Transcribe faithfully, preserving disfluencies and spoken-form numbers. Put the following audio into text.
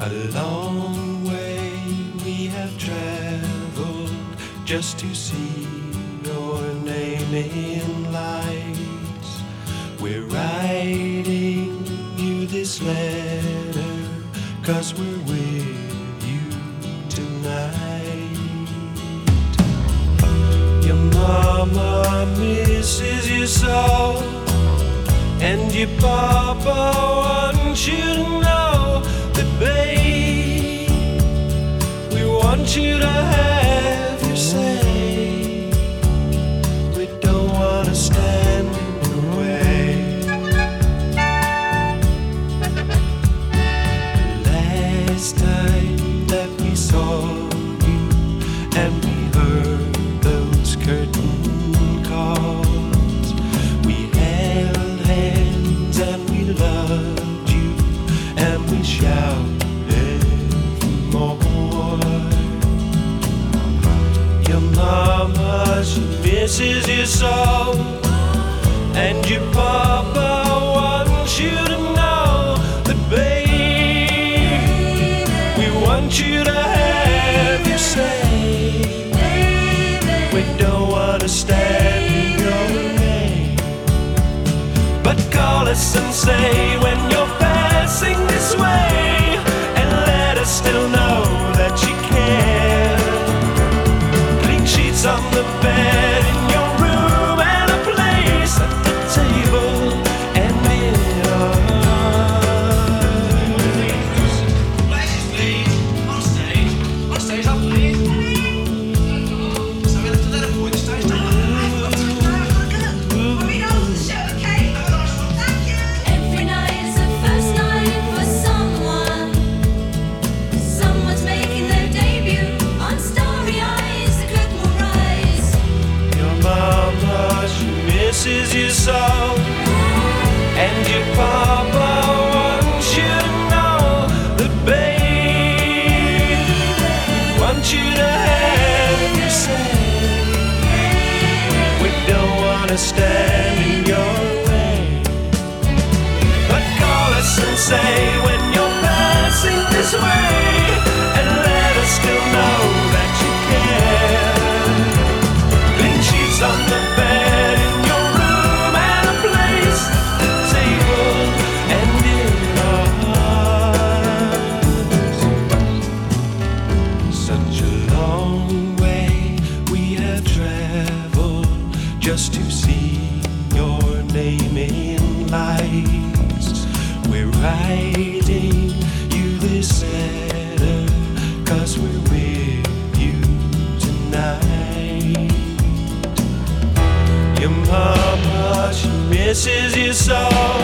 A long way we have traveled just to see your name in lights. We're writing you this letter 'cause we're with you tonight. Your mama misses you so, and your papa wants you to know that, babe, we want you to have your say. We don't want to stand in your way. Last time that we saw you and we heard those curtain calls, we held hands and we loved you and we shouted for more. Your mama, she misses you so, and your papa wants you to know that, babe, we want you to have your say. We don't want to stand in your way, but call us and say when you're passing this way, and let us still know that you care. Clean sheets on the bed in your room, and a place at the table and mirrors. Places, please. On stage. On stage, up, please. So we left a letter for you. Stage down. Every night is the first night for someone. Someone's making their debut on Starry Eyes. The curtain will rise. Your mama, she misses you so, and your papa wants you to know that, babe, we want you to have your say. We don't want to stand in your way, but call us and say when you're passing this way, and let us still know that you care. Clean sheets on the bed in your room, and a place at the table and in our hearts. Such a long way we have traveled just to see your name in lights. We're writing you this letter 'cause we're with you tonight. Your mama, she misses you so,